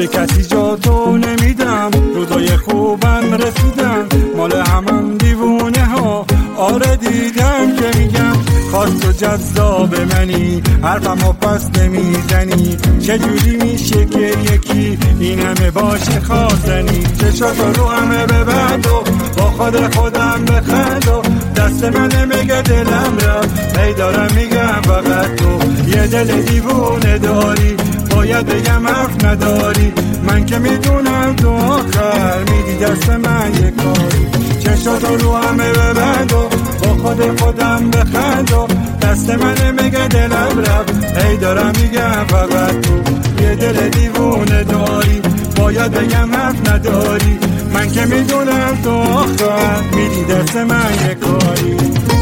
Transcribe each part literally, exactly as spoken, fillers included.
به کسی جا تو نمیدم، روزای خوبم رسیدم، مال همم دیوونه ها. آره دیدم که میگم خاص و جذاب منی، حرفمو پس نمیزنی. چجوری میشه که یکی این همه باشه خواستنی؟ چشاتو رو همه ببند و با خود خودم بخند و دست من نمیگه دلم را هی دارم میگم فقط تو یه دل دیوونه داری، باید بگم حرف نداری. من که میدونم تو آخر میدی دست من یه کاری. چشاتو رو همه ببند و با خود خودم بخند و دست من نمیگه دلم رفت هی دارم میگم فقط تو یه دل دیوونه داری، باید بگم حرف نداری. من که میدونم تو آخر میدی دست من یه کاری.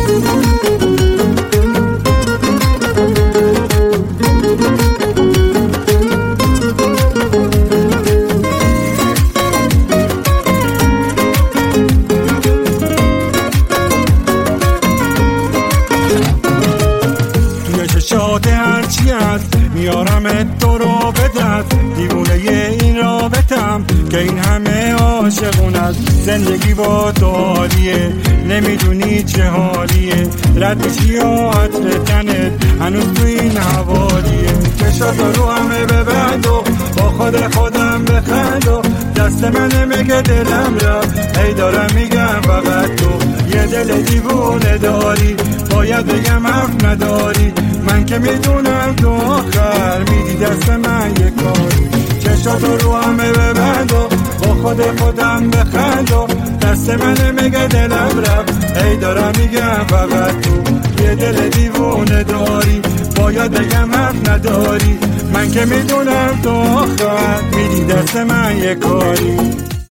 شاده هرچی هست میارم تو رو به دست، دیوونه این رابطم که این همه عاشقونت. زندگی با تو حالیه نمیدونی چه حالیه، رد بشی و عطر تنت هنوز تو این حوالیه. چشاتو رو همه ببند و با خود خودم بخند و دست من نمیگه دلم را هی دارم میگم فقط تو یه دل دیوونه داری، باید بگم حرف نداری. من که میدونم تو آخر میدی دست من یه کاری. چشاتو رو همه ببند و با خود خودم بخند و دست من نمیگه دلم رفت هی دارم میگم فقط تو یه دل دیوونه داری، باید بگم حرف نداری. من که میدونم تو آخر میدی دست من یه کاری.